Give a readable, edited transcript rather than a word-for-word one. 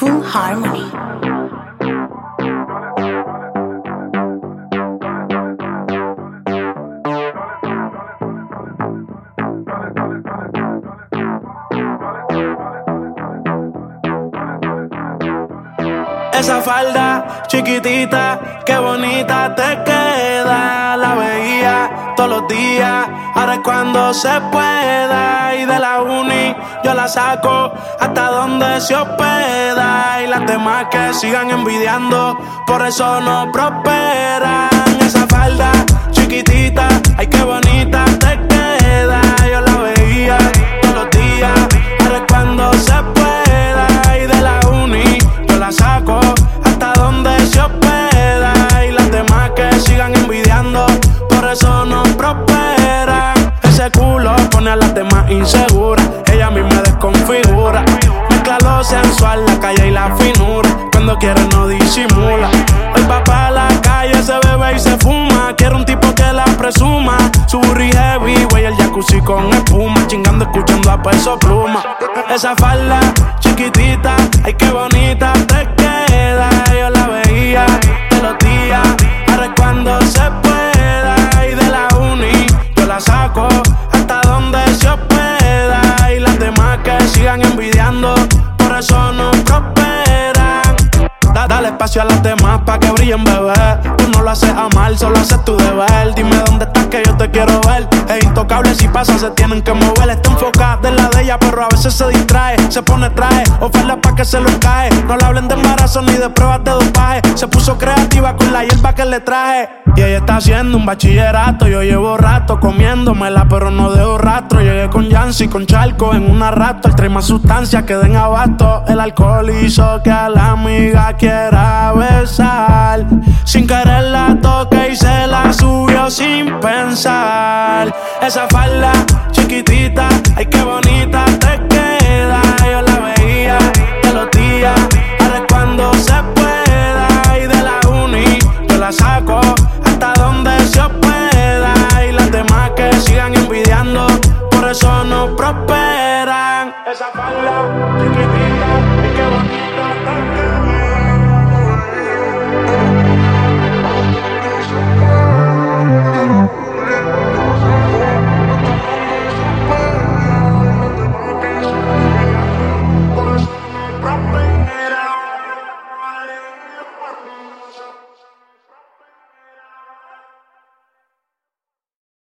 New Harmony. Esa falda chiquitita, qué bonita te queda. La veía todos los días, ahora es cuando se pueda. Y de la uni yo la saco hasta donde se hospeda. Y las demás que sigan envidiando, por eso no prosperan. Esa falda chiquitita, ay qué bonita te queda. Yo la veía todos los días, ahora es cuando se pueda. Y de la uni yo la saco hasta donde se hospeda. Y las demás que sigan envidiando, por eso no prosperan. Ese culo pone a las demás inseguras, ella misma desconfigura. Mezcla lo sensual, la calle y la finura, cuando quiere no disimula. Hoy va pa' la calle, se bebe y se fuma. Quiere un tipo que la presuma. Su burri heavy, güey, el jacuzzi con espuma. Chingando, escuchando a Peso Pluma. Esa falda chiquitita, ay qué bonita te queda. Yo la veía todos los días, ahora es cuando se pueda. Y de la uni yo la saco hasta donde se hospeda. Y las demás que sigan envidiando, por eso no prosperan. Dale espacio a las demás pa' que brillen, bebé. Tú no lo haces a mal, solo haces tu deber. Dime dónde estás que yo te quiero ver. Es intocable, si pasa se tienen que mover. Está enfocada en la de ella, pero a veces se distrae. Se pone traje, oferta pa' que se lo cae. No le hablen de embarazo ni de pruebas de dopaje. Se puso creativa con la hierba que le traje. Y ella está haciendo un bachillerato. Yo llevo rato comiéndomela, pero no dejo rastro. Llegué con Yancy, con Charco en una rato. El trae más sustancias que den abasto. El alcohol hizo que a la amiga quiera besar. Sin querer la toqué y se la subió sin pensar. Esa falda chiquitita, ay qué bonita te queda. Yo la veía todos los días, ahora es cuando se pueda. Y de la uni yo la saco hasta donde se hospeda. Y las demás que sigan envidiando, por eso no prosperan. Esa falda chiquitita.